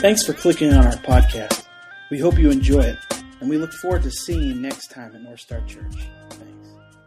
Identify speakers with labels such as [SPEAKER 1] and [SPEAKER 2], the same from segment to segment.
[SPEAKER 1] Thanks for clicking on our podcast. We hope you enjoy it, and we look forward to seeing you next time at North Star Church. Thanks.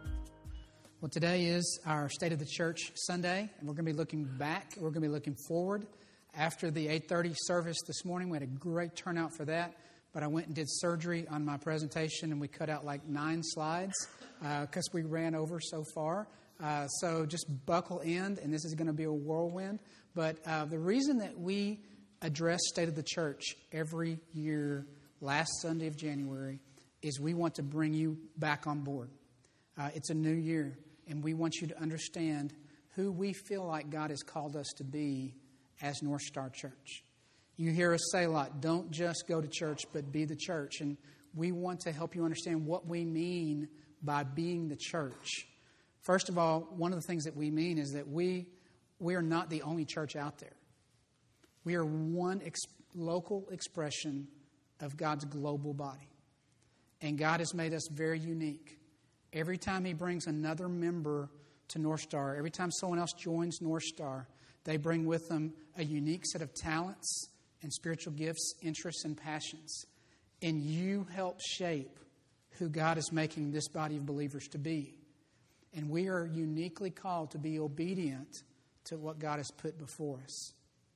[SPEAKER 2] Well, today is our State of the Church Sunday, and we're going to be looking back. We're going to be looking forward. After the 8:30 service this morning, we had a great turnout for that, but I went and did surgery on my presentation, and we cut out like 9 slides because we ran over so far. So just buckle in, and this is going to be a whirlwind. But the reason that we address State of the Church every year, last Sunday of January, is we want to bring you back on board. It's a new year, and we want you to understand who we feel like God has called us to be as North Star Church. You hear us say a lot, don't just go to church, but be the church. And we want to help you understand what we mean by being the church. First of all, one of the things that we mean is that we are not the only church out there. We are one local expression of God's global body. And God has made us very unique. Every time He brings another member to North Star, every time someone else joins North Star, they bring with them a unique set of talents and spiritual gifts, interests, and passions. And you help shape who God is making this body of believers to be. And we are uniquely called to be obedient to what God has put before us.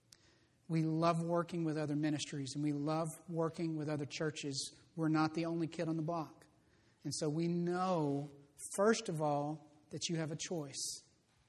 [SPEAKER 2] We love working with other ministries, and we love working with other churches. We're not the only kid on the block. And so we know, first of all, that you have a choice.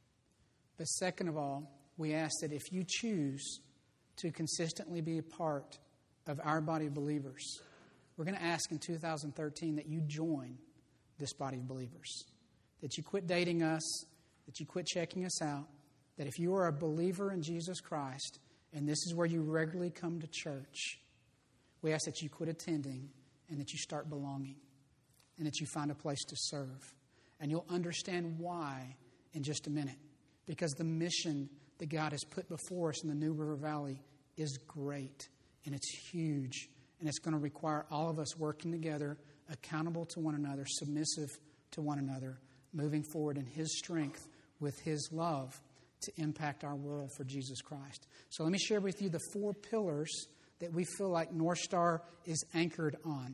[SPEAKER 2] But second of all, we ask that if you choose to consistently be a part of our body of believers, we're going to ask in 2013 that you join this body of believers. That you quit dating us, that you quit checking us out, that if you are a believer in Jesus Christ, and this is where you regularly come to church, we ask that you quit attending and that you start belonging and that you find a place to serve. And you'll understand why in just a minute. Because the mission that God has put before us in the New River Valley is great and it's huge. And it's going to require all of us working together, accountable to one another, submissive to one another, moving forward in His strength with His love to impact our world for Jesus Christ. So let me share with you the 4 pillars that we feel like North Star is anchored on.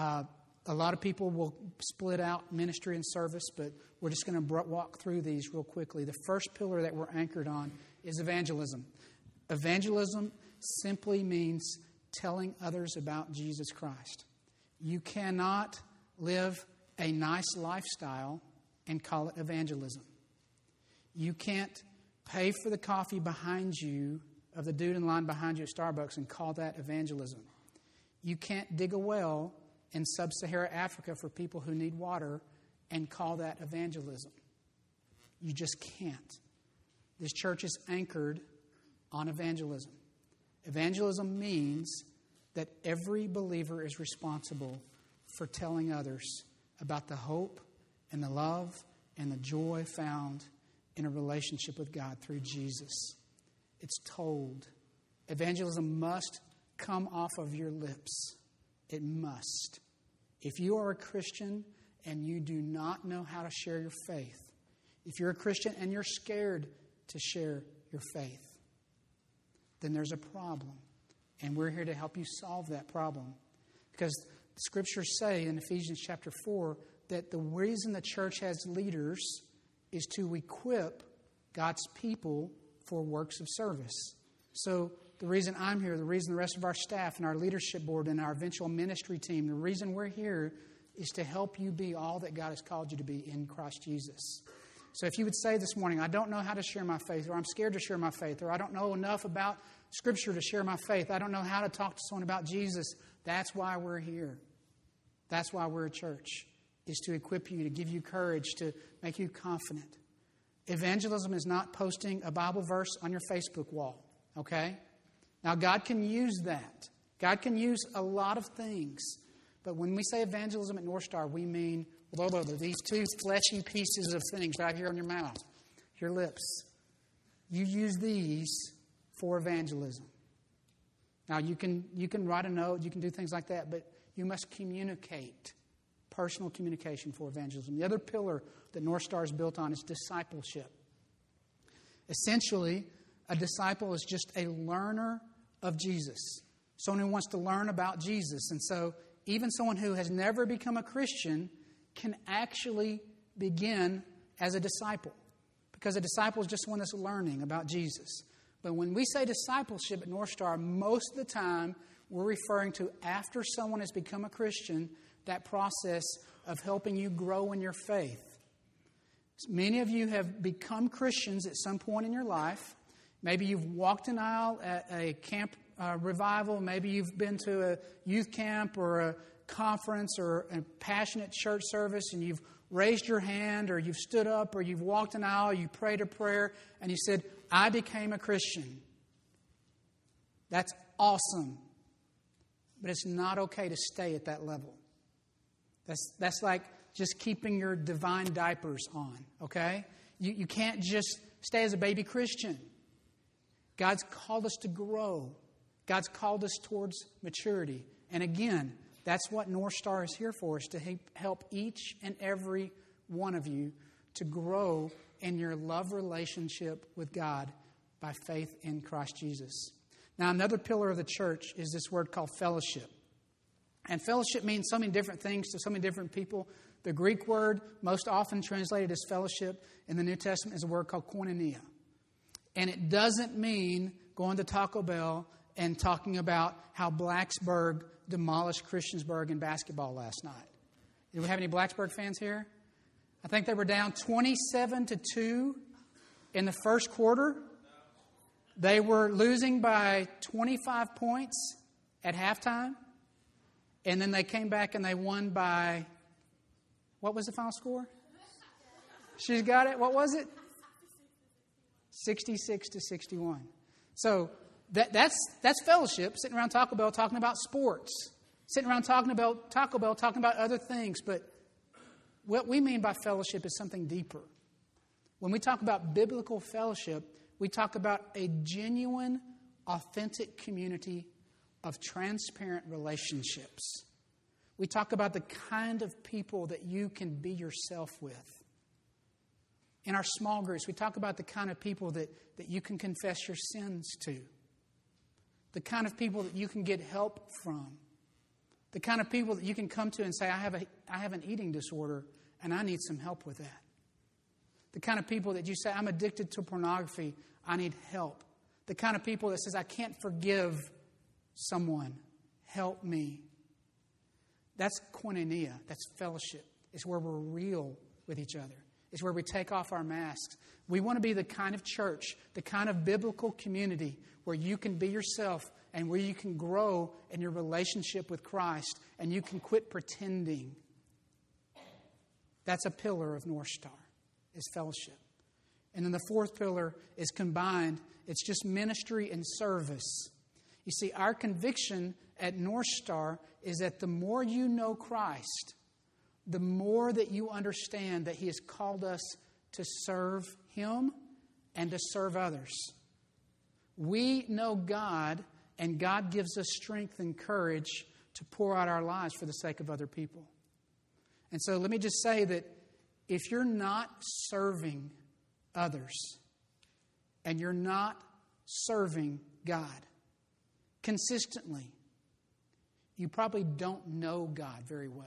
[SPEAKER 2] A lot of people will split out ministry and service, but we're just going to walk through these real quickly. The first pillar that we're anchored on is evangelism. Evangelism simply means telling others about Jesus Christ. You cannot live a nice lifestyle and call it evangelism. You can't pay for the coffee behind you of the dude in line behind you at Starbucks and call that evangelism. You can't dig a well in sub-Saharan Africa for people who need water and call that evangelism. You just can't. This church is anchored on evangelism. Evangelism means that every believer is responsible for telling others about the hope and the love and the joy found in a relationship with God through Jesus. It's told. Evangelism must come off of your lips. It must. If you are a Christian and you do not know how to share your faith, if you're a Christian and you're scared to share your faith, then there's a problem. And we're here to help you solve that problem. Because the Scriptures say in Ephesians chapter 4 that the reason the church has leaders is to equip God's people for works of service. So the reason I'm here, the reason the rest of our staff and our leadership board and our eventual ministry team, the reason we're here is to help you be all that God has called you to be in Christ Jesus. So if you would say this morning, I don't know how to share my faith, or I'm scared to share my faith, or I don't know enough about Scripture to share my faith, I don't know how to talk to someone about Jesus, that's why we're here. That's why we're a church, is to equip you, to give you courage, to make you confident. Evangelism is not posting a Bible verse on your Facebook wall, okay? Now, God can use that. God can use a lot of things. But when we say evangelism at North Star, we mean these 2 fleshy pieces of things right here on your mouth, your lips. You use these for evangelism. Now, you can write a note, you can do things like that, but you must communicate. Personal communication for evangelism. The other pillar that North Star is built on is discipleship. Essentially, a disciple is just a learner of Jesus. someone who wants to learn about Jesus. And so even someone who has never become a Christian can actually begin as a disciple, because a disciple is just one that's learning about Jesus. But when we say discipleship at North Star, most of the time we're referring to after someone has become a Christian, that process of helping you grow in your faith. Many of you have become Christians at some point in your life. Maybe you've walked an aisle at a camp revival. Maybe you've been to a youth camp or a conference or a passionate church service, and you've raised your hand, or you've stood up, or you've walked an aisle, you prayed a prayer, and you said, I became a Christian. That's awesome. But it's not okay to stay at that level. That's like just keeping your divine diapers on, okay? You can't just stay as a baby Christian. God's called us to grow. God's called us towards maturity. And again, that's what North Star is here for, is to help each and every one of you to grow in your love relationship with God by faith in Christ Jesus. Now, another pillar of the church is this word called fellowship. And fellowship means so many different things to so many different people. The Greek word, most often translated as fellowship in the New Testament, is a word called koinonia. And it doesn't mean going to Taco Bell and talking about how Blacksburg demolished Christiansburg in basketball last night. Do we have any Blacksburg fans here? I think they were down 27-2 in the first quarter. They were losing by 25 points at halftime. And then they came back and they won by, what was the final score? She's got it. What was it? 66-61. So that's fellowship, sitting around Taco Bell talking about sports, sitting around talking about Taco Bell, talking about other things. But what we mean by fellowship is something deeper. When we talk about biblical fellowship, we talk about a genuine, authentic community of transparent relationships. We talk about the kind of people that you can be yourself with. In our small groups, we talk about the kind of people that you can confess your sins to. The kind of people that you can get help from. The kind of people that you can come to and say, I have an eating disorder and I need some help with that. The kind of people that you say, I'm addicted to pornography, I need help. The kind of people that says, I can't forgive someone, help me. That's koinonia, that's fellowship. It's where we're real with each other. It's where we take off our masks. We want to be the kind of church, the kind of biblical community where you can be yourself and where you can grow in your relationship with Christ and you can quit pretending. That's a pillar of North Star, is fellowship. And then the fourth pillar is combined. It's just ministry and service. You see, our conviction at North Star is that the more you know Christ, the more that you understand that He has called us to serve Him and to serve others. We know God, and God gives us strength and courage to pour out our lives for the sake of other people. And so let me just say that if you're not serving others and you're not serving God consistently, you probably don't know God very well.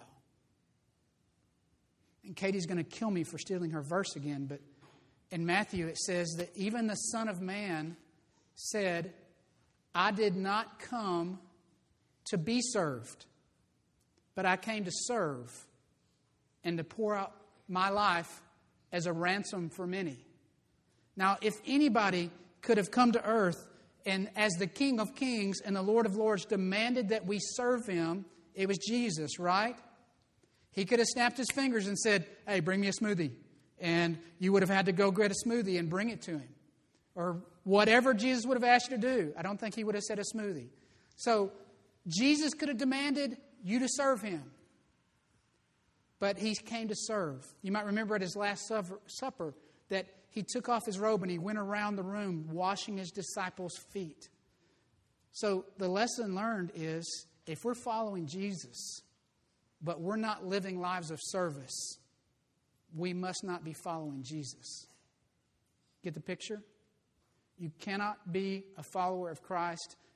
[SPEAKER 2] And Katie's going to kill me for stealing her verse again, but in Matthew it says that even the Son of Man said, I did not come to be served, but I came to serve and to pour out my life as a ransom for many. Now, if anybody could have come to earth and as the King of Kings and the Lord of Lords demanded that we serve Him, it was Jesus, right? He could have snapped His fingers and said, hey, bring me a smoothie. And you would have had to go get a smoothie and bring it to Him. Or whatever Jesus would have asked you to do. I don't think He would have said a smoothie. So Jesus could have demanded you to serve Him. But He came to serve. You might remember at His Last Supper that He took off His robe and He went around the room washing His disciples' feet. So the lesson learned is if we're following Jesus, but we're not living lives of service, we must not be following Jesus. Get the picture? You cannot be a follower of Christ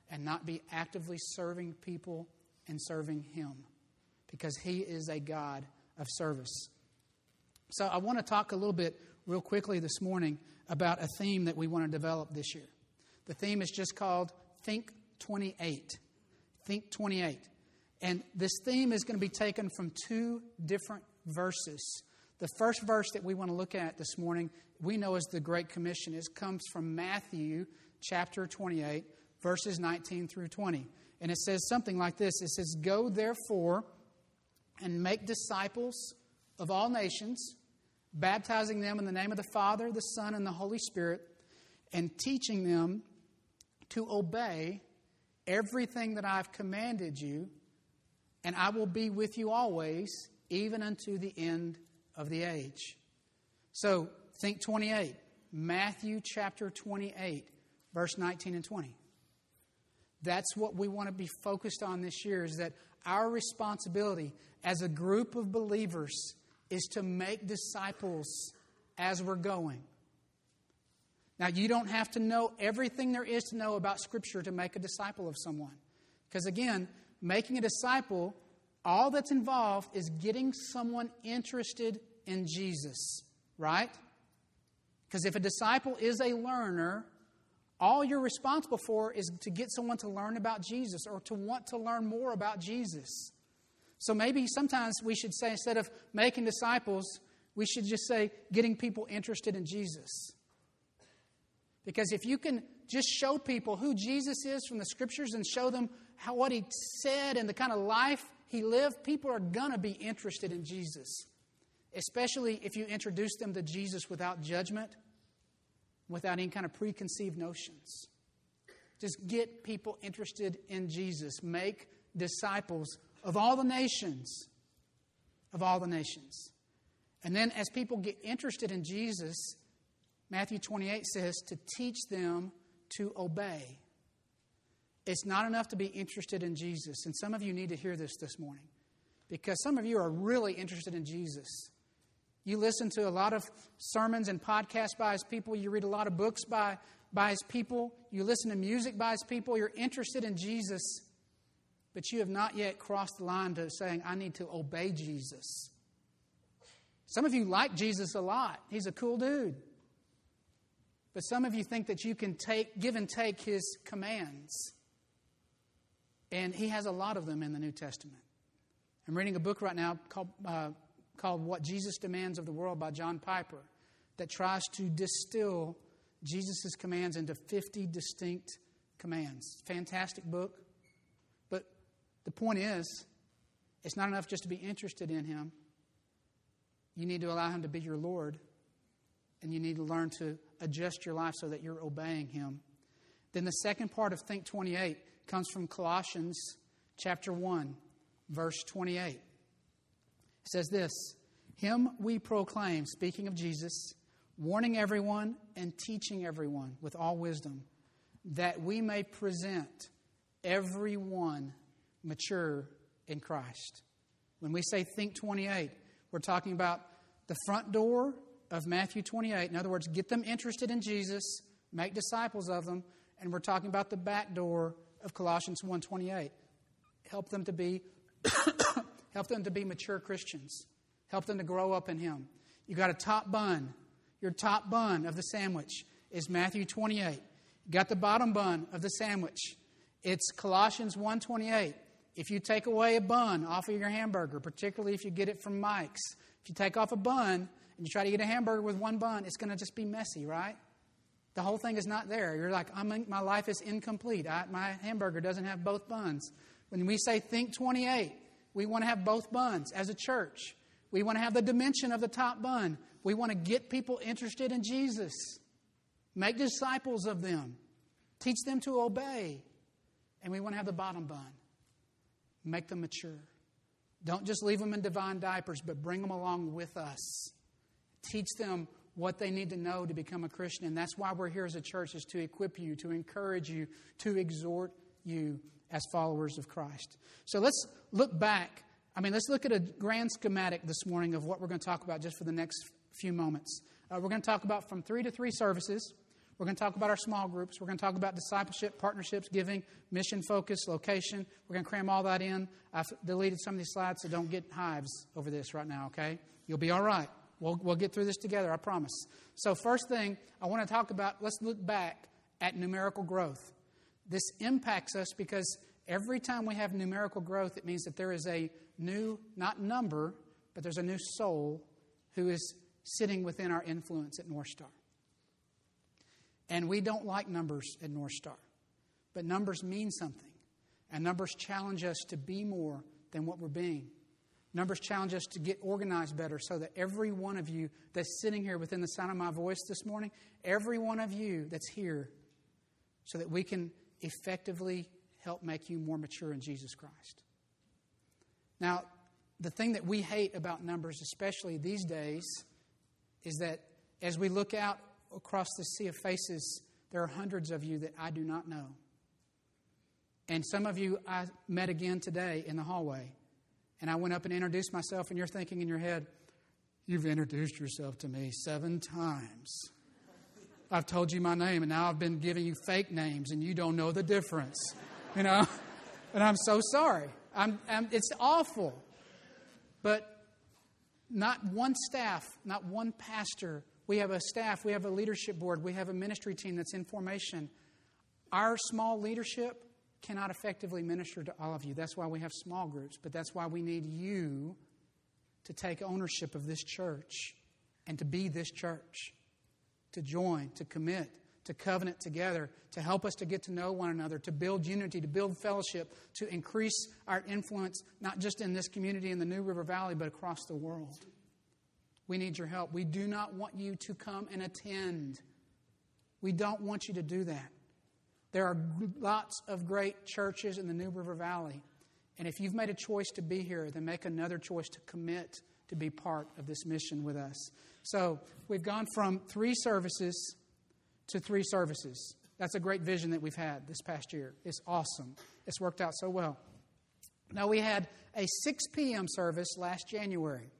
[SPEAKER 2] and not be actively serving people and serving Him, because He is a God of service. So I want to talk a little bit real quickly this morning about a theme that we want to develop this year. The theme is just called Think 28. Think 28. And this theme is going to be taken from two different verses. The first verse that we want to look at this morning, we know as the Great Commission. It comes from Matthew chapter 28, verses 19 through 20. And it says something like this. It says, "Go therefore and make disciples of all nations, baptizing them in the name of the Father, the Son, and the Holy Spirit, and teaching them to obey everything that I've commanded you, and I will be with you always, even unto the end of the age." So, think 28. Matthew chapter 28, verse 19 and 20. That's what we want to be focused on this year, is that our responsibility as a group of believers is to make disciples as we're going. Now, you don't have to know everything there is to know about Scripture to make a disciple of someone. Because again, making a disciple, all that's involved is getting someone interested in Jesus, right? Because if a disciple is a learner, all you're responsible for is to get someone to learn about Jesus or to want to learn more about Jesus. So maybe sometimes we should say, instead of making disciples, we should just say getting people interested in Jesus. Because if you can just show people who Jesus is from the Scriptures and show them what He said and the kind of life He lived, people are going to be interested in Jesus. Especially if you introduce them to Jesus without judgment, without any kind of preconceived notions. Just get people interested in Jesus. Make disciples of all the nations. Of all the nations. And then as people get interested in Jesus, Matthew 28 says to teach them to obey. It's not enough to be interested in Jesus. And some of you need to hear this morning. Because some of you are really interested in Jesus. You listen to a lot of sermons and podcasts by His people. You read a lot of books by His people. You listen to music by His people. You're interested in Jesus. But you have not yet crossed the line to saying, I need to obey Jesus. Some of you like Jesus a lot. He's a cool dude. But some of you think that you can give and take His commands. And He has a lot of them in the New Testament. I'm reading a book right now called What Jesus Demands of the World by John Piper, that tries to distill Jesus' commands into 50 distinct commands. Fantastic book. But the point is, it's not enough just to be interested in Him. You need to allow Him to be your Lord. And you need to learn to adjust your life so that you're obeying Him. Then the second part of Think 28 comes from Colossians chapter 1, verse 28. It says this, "Him we proclaim," speaking of Jesus, "warning everyone and teaching everyone with all wisdom, that we may present everyone mature in Christ." When we say Think 28, we're talking about the front door of Matthew 28. In other words, get them interested in Jesus, make disciples of them, and we're talking about the back door of Colossians 1:28. Help them to be mature Christians. Help them to grow up in Him. You got a top bun. Your top bun of the sandwich is Matthew 28. You got the bottom bun of the sandwich. It's Colossians 1:28. If you take away a bun off of your hamburger, particularly if you get it from Mike's, if you take off a bun and you try to eat a hamburger with one bun, it's going to just be messy, right? The whole thing is not there. You're like, my life is incomplete. My hamburger doesn't have both buns. When we say Think 28, we want to have both buns as a church. We want to have the dimension of the top bun. We want to get people interested in Jesus. Make disciples of them. Teach them to obey. And we want to have the bottom bun. Make them mature. Don't just leave them in divine diapers, but bring them along with us. Teach them what they need to know to become a Christian. And that's why we're here as a church, is to equip you, to encourage you, to exhort you as followers of Christ. So let's look back. Let's look at a grand schematic this morning of what we're going to talk about just for the next few moments. We're going to talk about from 3 to 3 services. We're going to talk about our small groups. We're going to talk about discipleship, partnerships, giving, mission focus, location. We're going to cram all that in. I've deleted some of these slides, so don't get hives over this right now, okay? You'll be all right. We'll get through this together, I promise. So first thing I want to talk about, let's look back at numerical growth. This impacts us because every time we have numerical growth, it means that there is a new, not number, but there's a new soul who is sitting within our influence at North Star. And we don't like numbers at North Star. But numbers mean something. And numbers challenge us to be more than what we're being. Numbers challenge us to get organized better so that every one of you that's sitting here within the sound of my voice this morning, every one of you that's here, so that we can effectively help make you more mature in Jesus Christ. Now, the thing that we hate about numbers, especially these days, is that as we look out across the sea of faces, there are hundreds of you that I do not know. And some of you I met again today in the hallway. And I went up and introduced myself, and you're thinking in your head, you've introduced yourself to me 7 times. I've told you my name, and now I've been giving you fake names, and you don't know the difference. You know? And I'm so sorry. It's awful. But not one staff, not one pastor. We have a staff, we have a leadership board, we have a ministry team that's in formation. Our small leadership cannot effectively minister to all of you. That's why we have small groups, but that's why we need you to take ownership of this church and to be this church, to join, to commit, to covenant together, to help us to get to know one another, to build unity, to build fellowship, to increase our influence, not just in this community in the New River Valley, but across the world. We need your help. We do not want you to come and attend. We don't want you to do that. There are lots of great churches in the New River Valley. And if you've made a choice to be here, then make another choice to commit to be part of this mission with us. So we've gone from 3 services to 3 services. That's a great vision that we've had this past year. It's awesome. It's worked out so well. Now, we had a 6 p.m. service last January.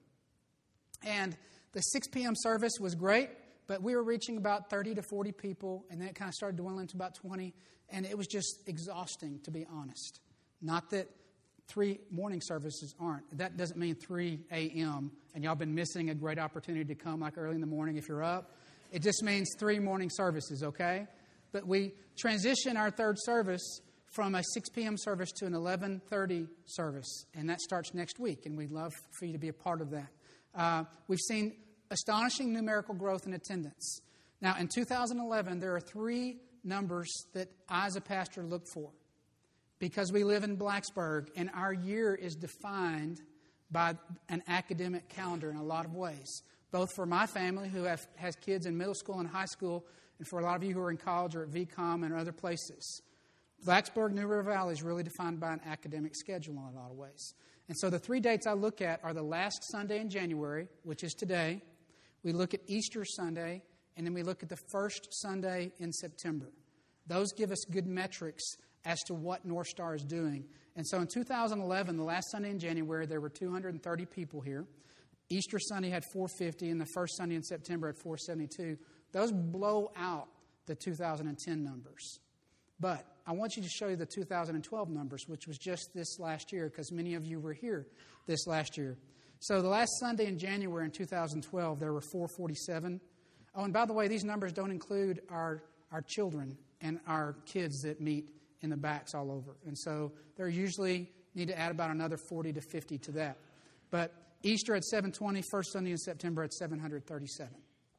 [SPEAKER 2] And the 6 p.m. service was great, but we were reaching about 30 to 40 people, and then it kind of started dwindling to about 20, and it was just exhausting, to be honest. Not that 3 morning services aren't. That doesn't mean 3 a.m., and y'all been missing a great opportunity to come like early in the morning if you're up. It just means 3 morning services, okay? But we transition our 3rd service from a 6 p.m. service to an 11:30 service, and that starts next week, and we'd love for you to be a part of that. We've seen astonishing numerical growth in attendance. Now, in 2011, there are 3 numbers that I, as a pastor, look for. Because we live in Blacksburg, and our year is defined by an academic calendar in a lot of ways. Both for my family, who has kids in middle school and high school, and for a lot of you who are in college or at VCOM and other places. Blacksburg, New River Valley is really defined by an academic schedule in a lot of ways. And so the 3 dates I look at are the last Sunday in January, which is today. We look at Easter Sunday, and then we look at the first Sunday in September. Those give us good metrics as to what North Star is doing. And so in 2011, the last Sunday in January, there were 230 people here. Easter Sunday had 450, and the first Sunday in September had 472. Those blow out the 2010 numbers. But I want you to show you the 2012 numbers, which was just this last year, because many of you were here this last year. So the last Sunday in January in 2012, there were 447. Oh, and by the way, these numbers don't include our children and our kids that meet in the backs all over. And so there usually need to add about another 40 to 50 to that. But Easter at 720, first Sunday in September at 737.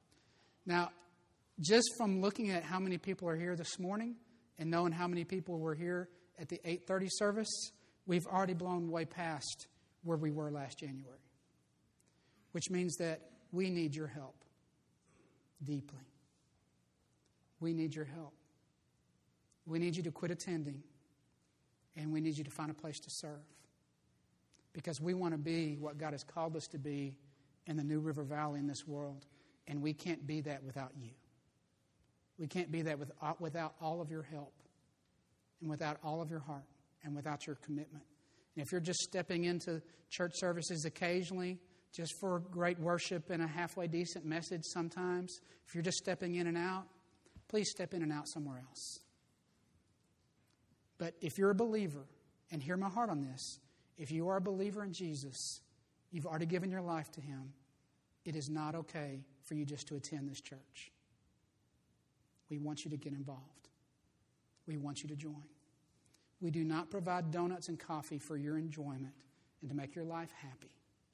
[SPEAKER 2] Now, just from looking at how many people are here this morning, and knowing how many people were here at the 8:30 service, we've already blown way past where we were last January. Which means that we need your help deeply. We need your help. We need you to quit attending, and we need you to find a place to serve. Because we want to be what God has called us to be in the New River Valley in this world, and we can't be that without you. We can't be that without all of your help and without all of your heart and without your commitment. And if you're just stepping into church services occasionally, just for great worship and a halfway decent message sometimes, if you're just stepping in and out, please step in and out somewhere else. But if you're a believer, and hear my heart on this, if you are a believer in Jesus, you've already given your life to Him, it is not okay for you just to attend this church. We want you to get involved. We want you to join. We do not provide donuts and coffee for your enjoyment and to make your life happy.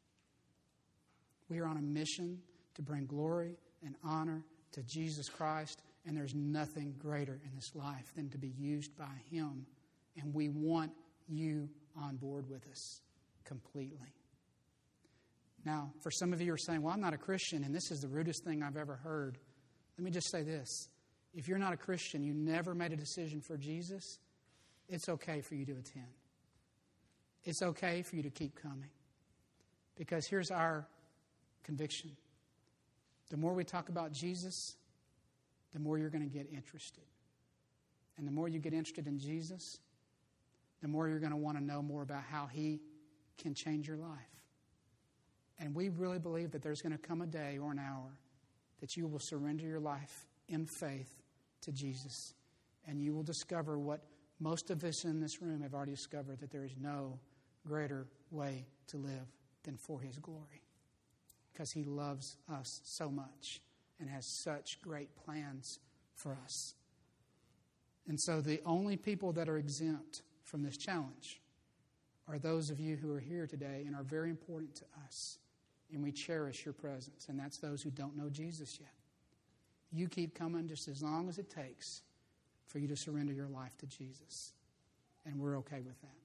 [SPEAKER 2] We are on a mission to bring glory and honor to Jesus Christ, and there's nothing greater in this life than to be used by Him. And we want you on board with us completely. Now, for some of you who are saying, well, I'm not a Christian, and this is the rudest thing I've ever heard. Let me just say this. If you're not a Christian, you never made a decision for Jesus, it's okay for you to attend. It's okay for you to keep coming. Because here's our conviction. The more we talk about Jesus, the more you're going to get interested. And the more you get interested in Jesus, the more you're going to want to know more about how He can change your life. And we really believe that there's going to come a day or an hour that you will surrender your life in faith to Jesus. And you will discover what most of us in this room have already discovered, that there is no greater way to live than for His glory. Because He loves us so much and has such great plans for us. And so the only people that are exempt from this challenge are those of you who are here today and are very important to us. And we cherish your presence. And that's those who don't know Jesus yet. You keep coming just as long as it takes for you to surrender your life to Jesus. And we're okay with that.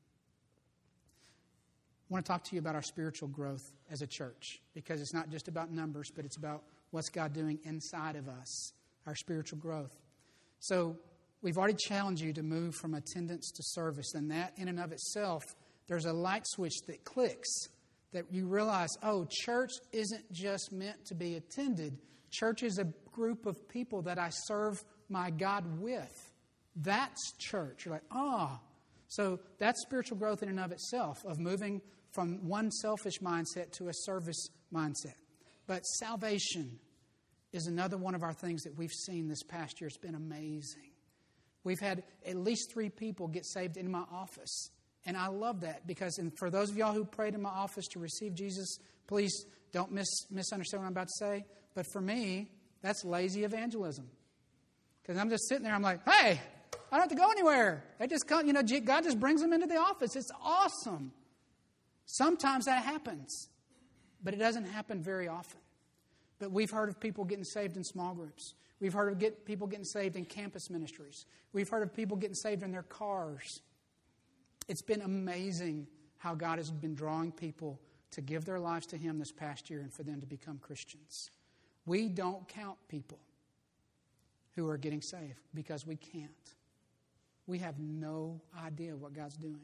[SPEAKER 2] I want to talk to you about our spiritual growth as a church. Because it's not just about numbers, but it's about what's God doing inside of us. Our spiritual growth. So we've already challenged you to move from attendance to service. And that in and of itself, there's a light switch that clicks. That you realize, oh, church isn't just meant to be attended. Church is a group of people that I serve my God with. That's church. You're like, So that's spiritual growth in and of itself, of moving from one selfish mindset to a service mindset. But salvation is another one of our things that we've seen this past year. It's been amazing. We've had at least 3 people get saved in my office. And I love that because, and for those of y'all who prayed in my office to receive Jesus, please don't misunderstand what I'm about to say. But for me, that's lazy evangelism. Because I'm just sitting there, I'm like, hey, I don't have to go anywhere. They just come, God just brings them into the office. It's awesome. Sometimes that happens, but it doesn't happen very often. But we've heard of people getting saved in small groups. We've heard of people getting saved in campus ministries. We've heard of people getting saved in their cars. It's been amazing how God has been drawing people to give their lives to Him this past year and for them to become Christians. We don't count people who are getting saved because we can't. We have no idea what God's doing.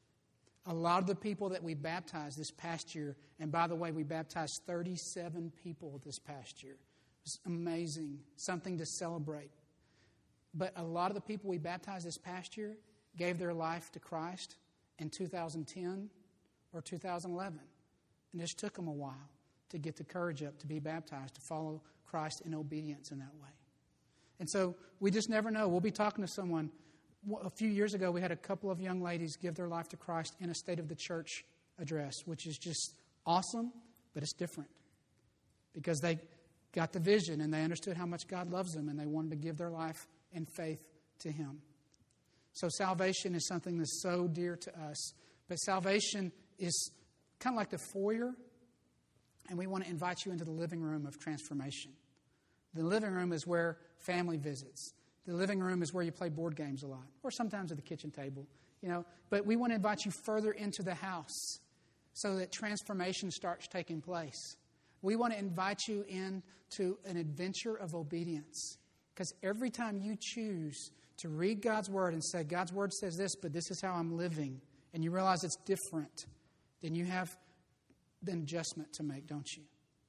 [SPEAKER 2] A lot of the people that we baptized this past year, and by the way, we baptized 37 people this past year. It's amazing, something to celebrate. But a lot of the people we baptized this past year gave their life to Christ in 2010 or 2011. And it just took them a while to get the courage up to be baptized, to follow Christ in obedience in that way. And so we just never know. We'll be talking to someone. A few years ago, we had a couple of young ladies give their life to Christ in a State of the Church address, which is just awesome, but it's different. Because they got the vision and they understood how much God loves them and they wanted to give their life in faith to Him. So salvation is something that's so dear to us. But salvation is kind of like the foyer, and we want to invite you into the living room of transformation. The living room is where family visits. The living room is where you play board games a lot, or sometimes at the kitchen table. But we want to invite you further into the house so that transformation starts taking place. We want to invite you into an adventure of obedience. Because every time you choose to read God's Word and say, God's Word says this, but this is how I'm living, and you realize it's different, then you have an adjustment to make, don't you?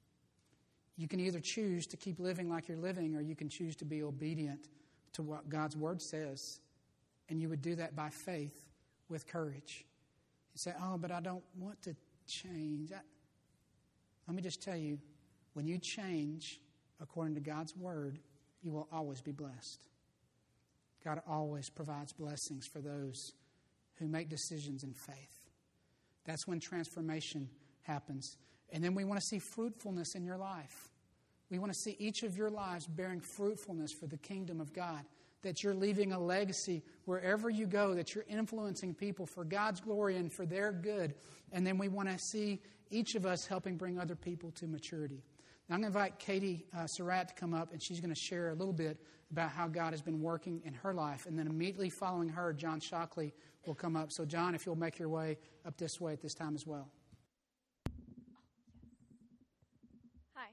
[SPEAKER 2] You can either choose to keep living like you're living, or you can choose to be obedient to what God's Word says. And you would do that by faith with courage. You say, but I don't want to change. Let me just tell you, when you change according to God's Word, you will always be blessed. God always provides blessings for those who make decisions in faith. That's when transformation happens. And then we want to see fruitfulness in your life. We want to see each of your lives bearing fruitfulness for the kingdom of God, that you're leaving a legacy wherever you go, that you're influencing people for God's glory and for their good. And then we want to see each of us helping bring other people to maturity. Now I'm going to invite Katie Surratt to come up, and she's going to share a little bit about how God has been working in her life. And then immediately following her, John Shockley will come up. So John, if you'll make your way up this way at this time as well.
[SPEAKER 3] Hi.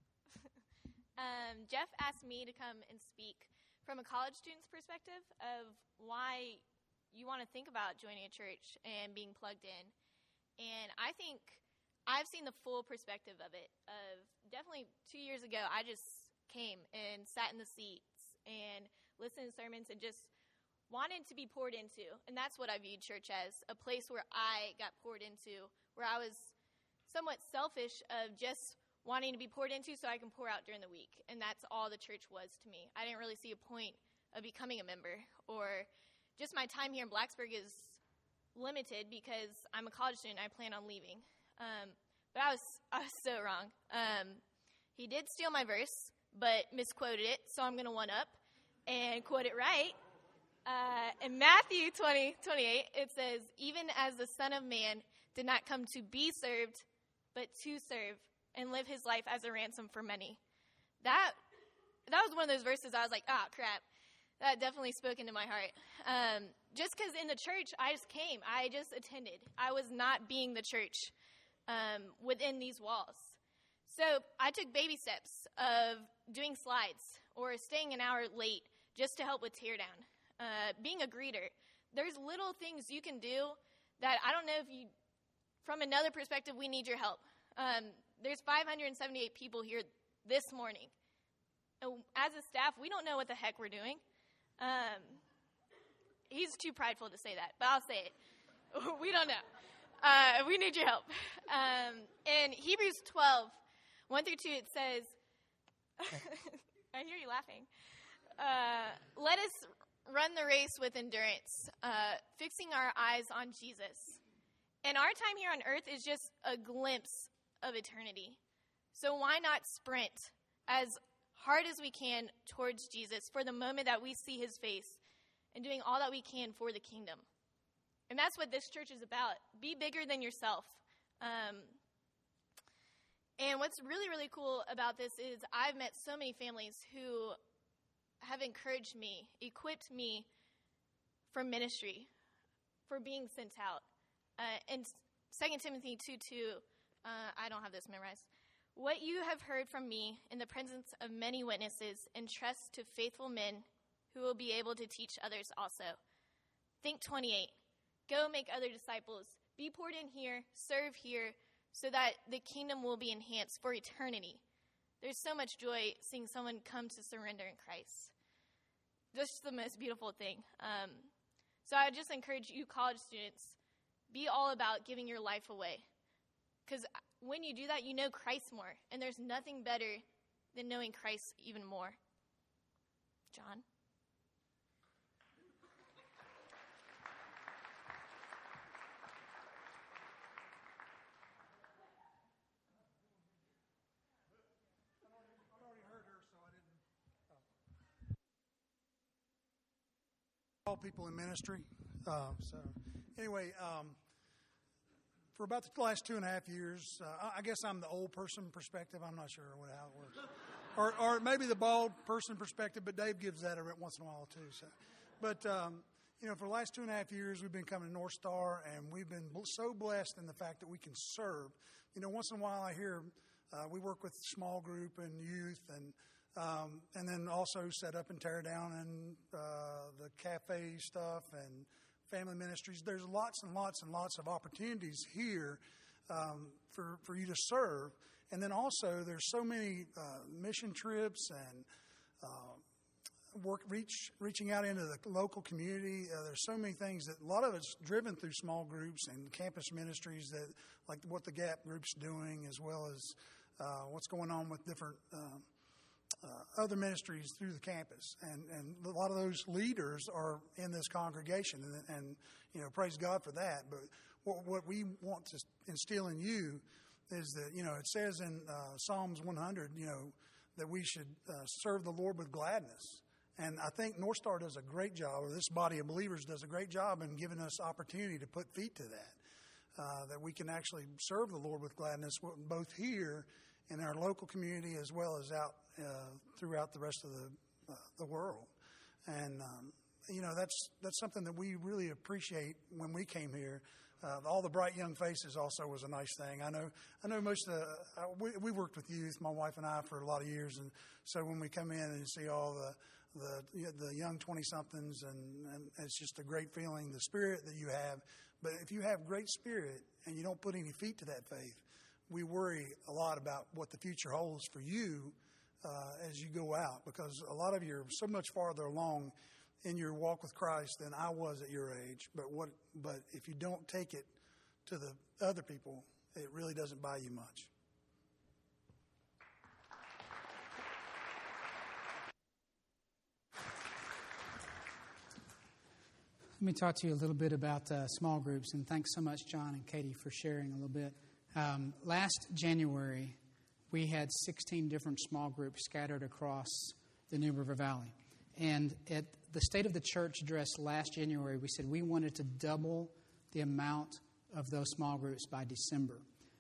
[SPEAKER 3] Jeff asked me to come and speak from a college student's perspective of why you want to think about joining a church and being plugged in. And I think I've seen the full perspective of it. Definitely 2 years ago, I just came and sat in the seats and listened to sermons and just wanted to be poured into. And that's what I viewed church as, a place where I got poured into, where I was somewhat selfish of just wanting to be poured into so I can pour out during the week. And that's all the church was to me. I didn't really see a point of becoming a member, or just my time here in Blacksburg is limited because I'm a college student and I plan on leaving. But I was so wrong. He did steal my verse, but misquoted it, so I'm going to one-up and quote it right. In Matthew 20:28, it says, "Even as the Son of Man did not come to be served, but to serve, and live his life as a ransom for many." That was one of those verses I was like, crap. That definitely spoke into my heart. Just because in the church, I just came. I just attended. I was not being the church within these walls. So I took baby steps of doing slides or staying an hour late just to help with teardown. Being a greeter. There's little things you can do that I don't know if you, from another perspective, we need your help. There's 578 people here this morning. As a staff, we don't know what the heck we're doing. He's too prideful to say that, but I'll say it. We don't know. We need your help. In Hebrews 12:1-2, it says, I hear you laughing. Let us run the race with endurance, fixing our eyes on Jesus. And our time here on earth is just a glimpse of eternity. So why not sprint as hard as we can towards Jesus for the moment that we see his face and doing all that we can for the kingdom. And that's what this church is about. Be bigger than yourself. And what's really, really cool about this is I've met so many families who have encouraged me, equipped me for ministry, for being sent out. And 2 Timothy 2:2, I don't have this memorized. What you have heard from me in the presence of many witnesses, entrust to faithful men who will be able to teach others also. Think 28. Go make other disciples. Be poured in here, serve here, so that the kingdom will be enhanced for eternity. There's so much joy seeing someone come to surrender in Christ. Just the most beautiful thing. So I just encourage you college students, be all about giving your life away. Because when you do that, you know Christ more. And there's nothing better than knowing Christ even more. John?
[SPEAKER 4] All people in ministry. For about the last 2.5 years, I guess I'm the old person perspective. I'm not sure how it works. or maybe the bald person perspective, but Dave gives that every once in a while too. So. But, for the last 2.5 years, we've been coming to North Star, and we've been so blessed in the fact that we can serve. Once in a while I hear we work with small group and youth, and then also set up and tear down and the cafe stuff and family ministries. There's lots and lots and lots of opportunities here for you to serve. And then also there's so many mission trips and reaching out into the local community. There's so many things that a lot of it's driven through small groups and campus ministries, that like what the Gap group's doing, as well as what's going on with different other ministries through the campus, and a lot of those leaders are in this congregation, and praise God for that. But what we want to instill in you is that, it says in Psalms 100, that we should serve the Lord with gladness. And I think North Star does a great job, or this body of believers does a great job in giving us opportunity to put feet to that, that we can actually serve the Lord with gladness, both here in our local community as well as out throughout the rest of the world. And, that's something that we really appreciate when we came here. All the bright young faces also was a nice thing. I know most of we worked with youth, my wife and I, for a lot of years, and so when we come in and see all the young 20-somethings, and it's just a great feeling, the spirit that you have. But if you have great spirit and you don't put any feet to that faith, we worry a lot about what the future holds for you as you go out, because a lot of you are so much farther along in your walk with Christ than I was at your age. But if you don't take it to the other people, it really doesn't buy you much.
[SPEAKER 2] Let me talk to you a little bit about small groups, and thanks so much, John and Katie, for sharing a little bit. Last January, we had 16 different small groups scattered across the New River Valley. And at the State of the Church address last January, we said we wanted to double the amount of those small groups by December.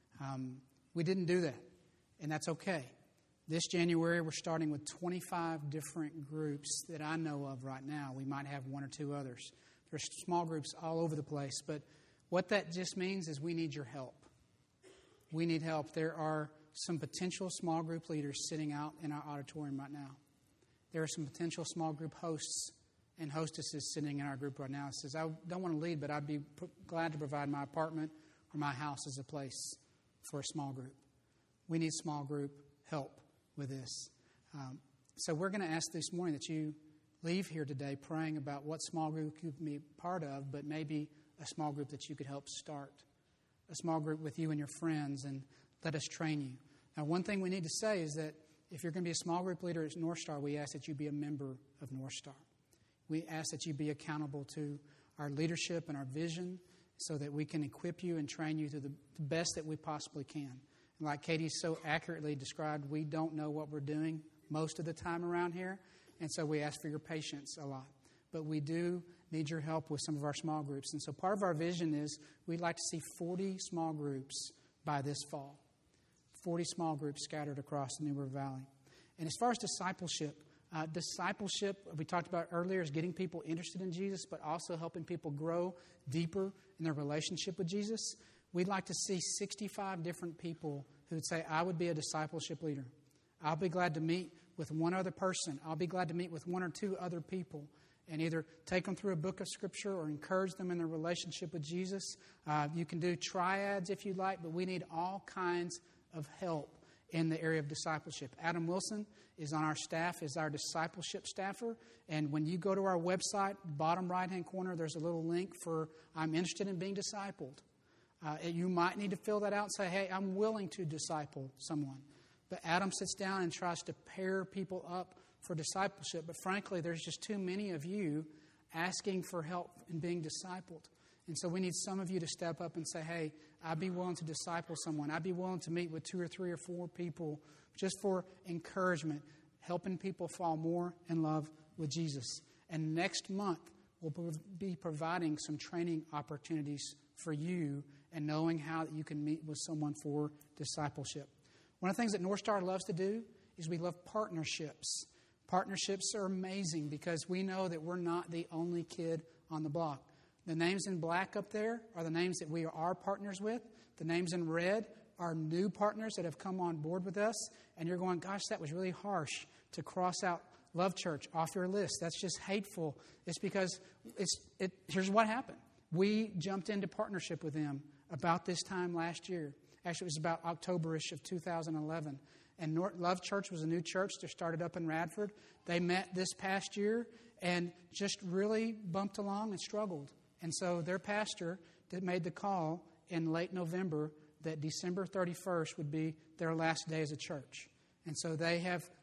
[SPEAKER 2] We didn't do that, and that's okay. This January, we're starting with 25 different groups that I know of right now. We might have one or two others. There's small groups all over the place, but what that just means is we need your help. We need help. There are some potential small group leaders sitting out in our auditorium right now. There are some potential small group hosts and hostesses sitting in our group right now. It says, I don't want to lead, but I'd be glad to provide my apartment or my house as a place for a small group. We need small group help with this. So we're going to ask this morning that you leave here today praying about what small group you can be part of, but maybe a small group that you could help start. A small group with you and your friends, and let us train you. Now, one thing we need to say is that if you're going to be a small group leader at North Star, we ask that you be a member of North Star. We ask that you be accountable to our leadership and our vision so that we can equip you and train you to the best that we possibly can. And like Katie so accurately described, we don't know what we're doing most of the time around here, and so we ask for your patience a lot. But we do need your help with some of our small groups. And so part of our vision is we'd like to see 40 small groups by this fall. 40 small groups scattered across the New River Valley. And as far as discipleship, we talked about earlier, is getting people interested in Jesus, but also helping people grow deeper in their relationship with Jesus. We'd like to see 65 different people who would say, I would be a discipleship leader. I'll be glad to meet with one other person. I'll be glad to meet with one or two other people and either take them through a book of Scripture or encourage them in their relationship with Jesus. You can do triads if you'd like, but we need all kinds of help in the area of discipleship. Adam Wilson is on our staff, is our discipleship staffer. And when you go to our website, bottom right-hand corner, there's a little link for I'm interested in being discipled. You might need to fill that out and say, hey, I'm willing to disciple someone. But Adam sits down and tries to pair people up for discipleship. But frankly, there's just too many of you asking for help in being discipled. And so we need some of you to step up and say, hey, I'd be willing to disciple someone. I'd be willing to meet with 2 or 3 or 4 people just for encouragement, helping people fall more in love with Jesus. And next month, we'll be providing some training opportunities for you and knowing how you can meet with someone for discipleship. One of the things that North Star loves to do is we love partnerships. Partnerships are amazing because we know that we're not the only kid on the block. The names in black up there are the names that we are partners with. The names in red are new partners that have come on board with us. And you're going, gosh, that was really harsh to cross out Love Church off your list. That's just hateful. It's because here's what happened. We jumped into partnership with them about this time last year. Actually, it was about October-ish of 2011. And Love Church was a new church that started up in Radford. They met this past year and just really bumped along and struggled. And so their pastor made the call in late November that December 31st would be their last day as a church. And so they have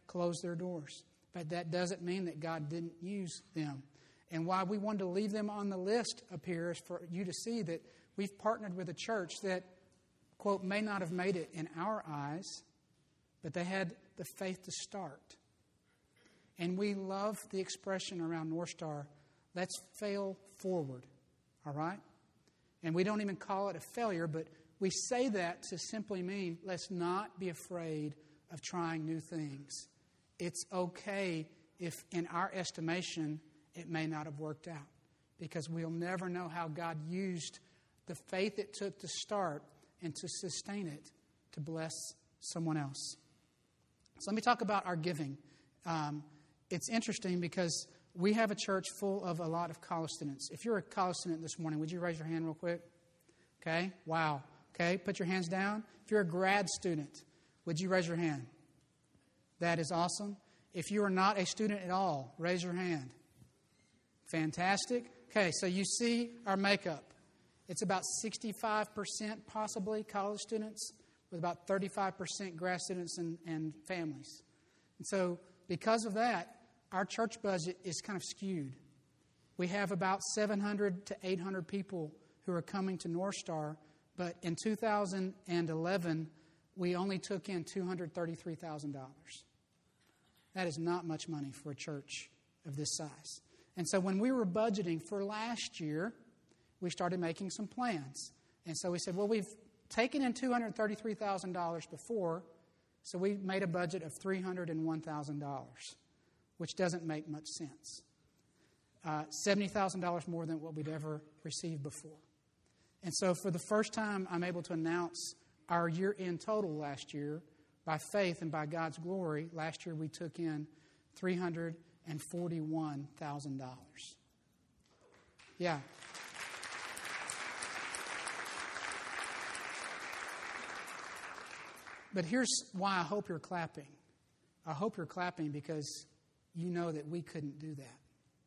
[SPEAKER 2] closed their doors. But that doesn't mean that God didn't use them. And why we wanted to leave them on the list up here is for you to see that we've partnered with a church that, quote, may not have made it in our eyes, but they had the faith to start. And we love the expression around North Star, let's fail forward, all right? And we don't even call it a failure, but we say that to simply mean let's not be afraid of trying new things. It's okay if, in our estimation, it may not have worked out, because we'll never know how God used the faith it took to start and to sustain it to bless someone else. So let me talk about our giving. It's interesting because we have a church full of a lot of college students. If you're a college student this morning, would you raise your hand real quick? Okay, wow. Okay, put your hands down. If you're a grad student, would you raise your hand? That is awesome. If you are not a student at all, raise your hand. Fantastic. Okay, so you see our makeup. It's about 65% possibly college students, with about 35% grad students and families. And so because of that, our church budget is kind of skewed. We have about 700 to 800 people who are coming to North Star, but in 2011, we only took in $233,000. That is not much money for a church of this size. And so when we were budgeting for last year, we started making some plans. And so we said, well, we've taken in $233,000 before, so we made a budget of $301,000, which doesn't make much sense. $70,000 more than what we'd ever received before. And so for the first time, I'm able to announce our year-end total last year. By faith and by God's glory, last year we took in $341,000. Yeah. But here's why I hope you're clapping. I hope you're clapping because you know that we couldn't do that.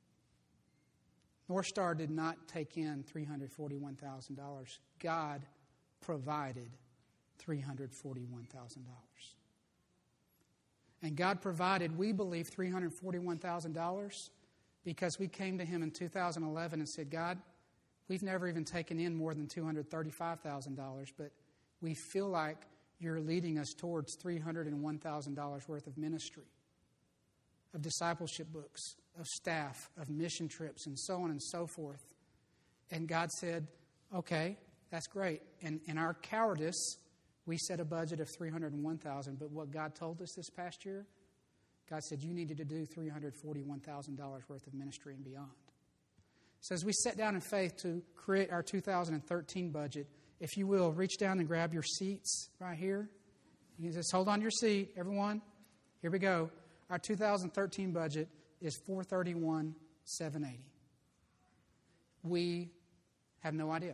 [SPEAKER 2] North Star did not take in $341,000. God provided $341,000. And God provided, we believe, $341,000 because we came to Him in 2011 and said, God, we've never even taken in more than $235,000, but we feel like You're leading us towards $301,000 worth of ministry, of discipleship books, of staff, of mission trips, and so on and so forth. And God said, okay, that's great. And in our cowardice, we set a budget of $301,000. But what God told us this past year, God said, you needed to do $341,000 worth of ministry and beyond. So as we sat down in faith to create our 2013 budget, if you will, reach down and grab your seats right here. You can just hold on to your seat, everyone. Here we go. Our 2013 budget is $431,780. We have no idea.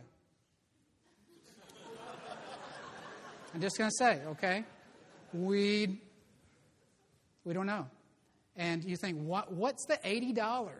[SPEAKER 2] I'm just going to say, okay? We don't know. And you think, what's the $80?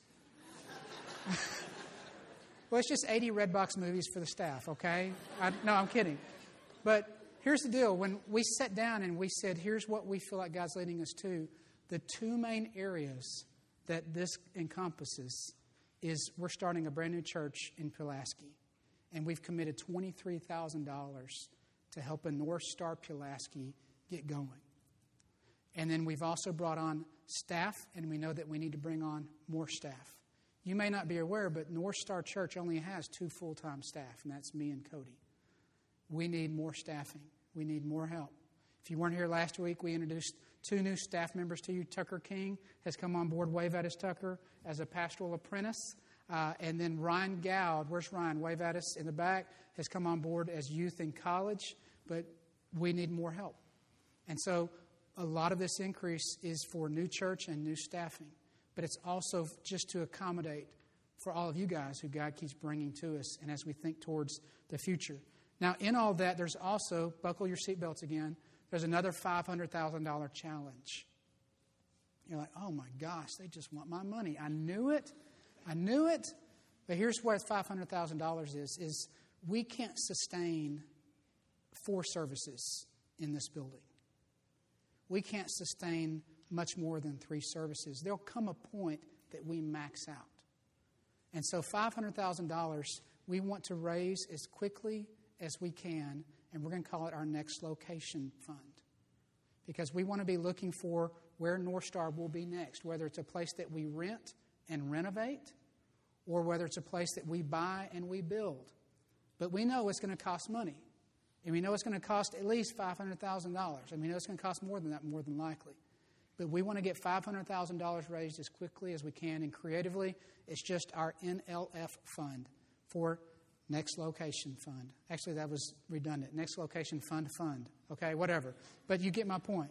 [SPEAKER 2] Well, it's just 80 Redbox movies for the staff, okay? No, I'm kidding. But here's the deal. When we sat down and we said, here's what we feel like God's leading us to, the two main areas that this encompasses is we're starting a brand new church in Pulaski. And we've committed $23,000 to help a North Star Pulaski get going. And then we've also brought on staff, and we know that we need to bring on more staff. You may not be aware, but North Star Church only has 2 full-time staff, and that's me and Cody. We need more staffing. We need more help. If you weren't here last week, we introduced 2 new staff members to you. Tucker King has come on board, wave at us, Tucker, as a pastoral apprentice. And then Ryan Gowd, where's Ryan? Wave at us in the back, has come on board as youth in college, but we need more help. And so a lot of this increase is for new church and new staffing. But it's also just to accommodate for all of you guys who God keeps bringing to us and as we think towards the future. Now, in all that, there's also, buckle your seatbelts again, there's another $500,000 challenge. You're like, oh my gosh, they just want my money. I knew it. But here's what $500,000 is we can't sustain 4 services in this building. We can't sustain much more than 3 services. There'll come a point that we max out. And so $500,000 we want to raise as quickly as we can, and we're going to call it our Next Location Fund. Because we want to be looking for where North Star will be next, whether it's a place that we rent and renovate, or whether it's a place that we buy and we build. But we know it's going to cost money. And we know it's going to cost at least $500,000. And we know it's going to cost more than that, more than likely. But we want to get $500,000 raised as quickly as we can. And creatively, it's just our NLF fund for Next Location Fund. Actually, that was redundant. Next Location Fund. Okay, whatever. But you get my point.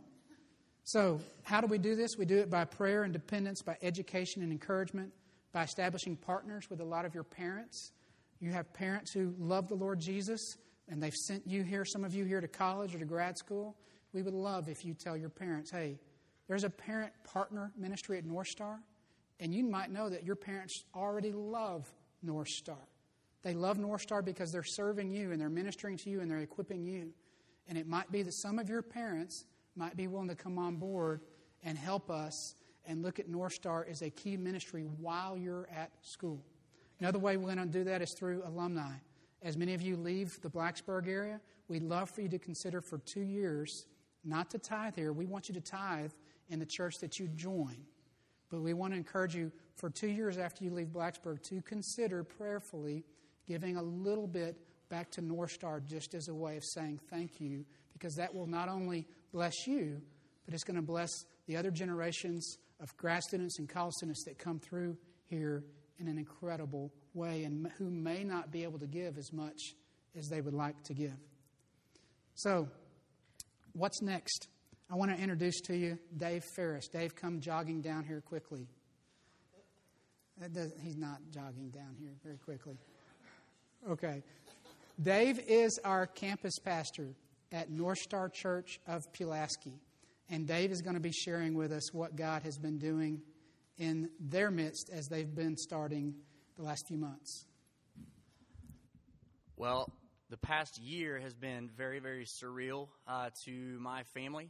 [SPEAKER 2] So how do we do this? We do it by prayer and dependence, by education and encouragement, by establishing partners with a lot of your parents. You have parents who love the Lord Jesus, and they've sent you here, some of you here to college or to grad school. We would love if you tell your parents, hey, there's a parent partner ministry at North Star, and you might know that your parents already love North Star. They love North Star because they're serving you and they're ministering to you and they're equipping you. And it might be that some of your parents might be willing to come on board and help us and look at North Star as a key ministry while you're at school. Another way we're going to do that is through alumni. As many of you leave the Blacksburg area, we'd love for you to consider for 2 years not to tithe here. We want you to tithe in the church that you join. But we want to encourage you for 2 years after you leave Blacksburg to consider prayerfully giving a little bit back to North Star just as a way of saying thank you, because that will not only bless you, but it's going to bless the other generations of grad students and college students that come through here in an incredible way and who may not be able to give as much as they would like to give. So, what's next? I want to introduce to you Dave Ferris. Dave, come jogging down here quickly. He's not jogging down here very quickly. Okay. Dave is our campus pastor at North Star Church of Pulaski. And Dave is going to be sharing with us what God has been doing in their midst as they've been starting the last few months.
[SPEAKER 5] Well, the past year has been very, very surreal to my family.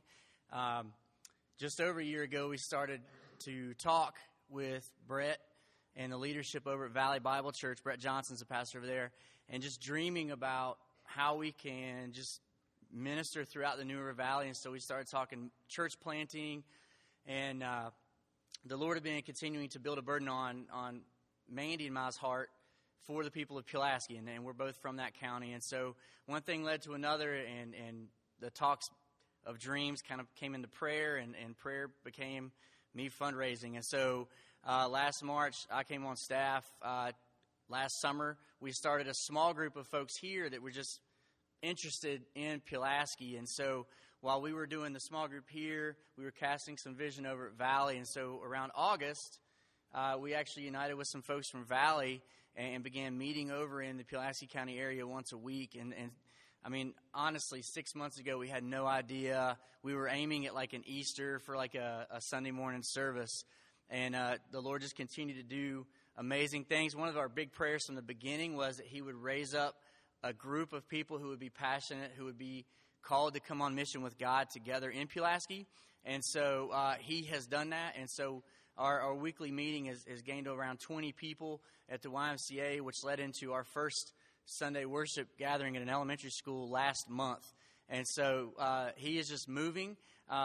[SPEAKER 5] Just over a year ago, we started to talk with Brett and the leadership over at Valley Bible Church. Brett Johnson's the pastor over there. And just dreaming about how we can just minister throughout the New River Valley. And so we started talking church planting. And the Lord had been continuing to build a burden on Mandy and my heart for the people of Pulaski. And we're both from that county. And so one thing led to another. And the talks of dreams kind of came into prayer. And prayer became me fundraising. And so last March, I came on staff. Last summer, we started a small group of folks here that were just interested in Pulaski. And so while we were doing the small group here, we were casting some vision over at Valley. And so around August, we actually united with some folks from Valley and began meeting over in the Pulaski County area once a week. And I mean, honestly, 6 months ago, we had no idea. We were aiming at like an Easter for like a Sunday morning service. And the Lord just continued to do amazing things. One of our big prayers from the beginning was that He would raise up a group of people who would be passionate, who would be called to come on mission with God together in Pulaski. And so He has done that. And so our weekly meeting has gained around 20 people at the YMCA, which led into our first Sunday worship gathering at an elementary school last month. And so He is just moving.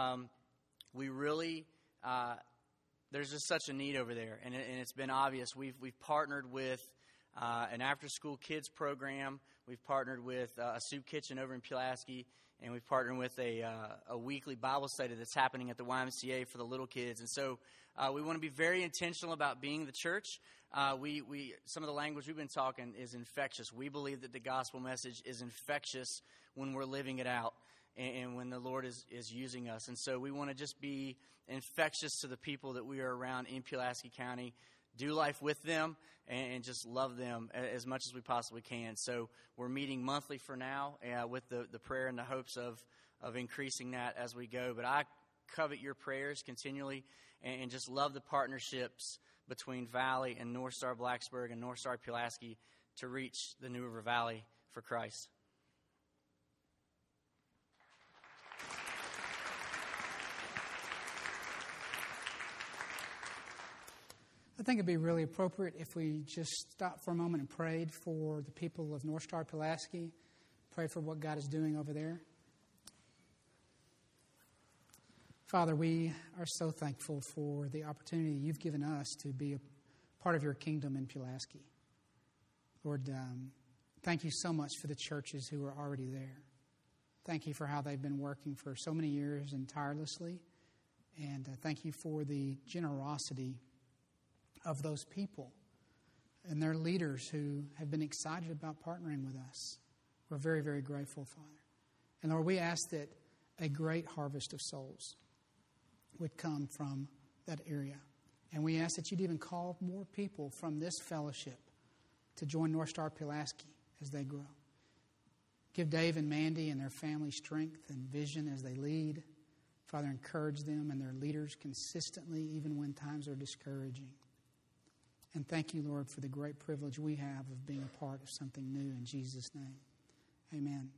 [SPEAKER 5] We really... there's just such a need over there, and it's been obvious. We've partnered with an after-school kids program. We've partnered with a soup kitchen over in Pulaski, and we've partnered with a weekly Bible study that's happening at the YMCA for the little kids. And so we want to be very intentional about being the church. Some of the language we've been talking is infectious. We believe that the gospel message is infectious when we're living it out and when the Lord is using us. And so we want to just be infectious to the people that we are around in Pulaski County, do life with them, and just love them as much as we possibly can. So we're meeting monthly for now with the prayer and the hopes of increasing that as we go. But I covet your prayers continually and just love the partnerships between Valley and North Star Blacksburg and North Star Pulaski to reach the New River Valley for Christ.
[SPEAKER 2] I think it'd be really appropriate if we just stopped for a moment and prayed for the people of North Star Pulaski, pray for what God is doing over there. Father, we are so thankful for the opportunity you've given us to be a part of your kingdom in Pulaski. Lord, thank you so much for the churches who are already there. Thank you for how they've been working for so many years and tirelessly. And thank you for the generosity of those people and their leaders who have been excited about partnering with us. We're very, very grateful, Father. And Lord, we ask that a great harvest of souls would come from that area. And we ask that you'd even call more people from this fellowship to join North Star Pulaski as they grow. Give Dave and Mandy and their family strength and vision as they lead. Father, encourage them and their leaders consistently, even when times are discouraging. And thank you, Lord, for the great privilege we have of being a part of something new. In Jesus' name, amen.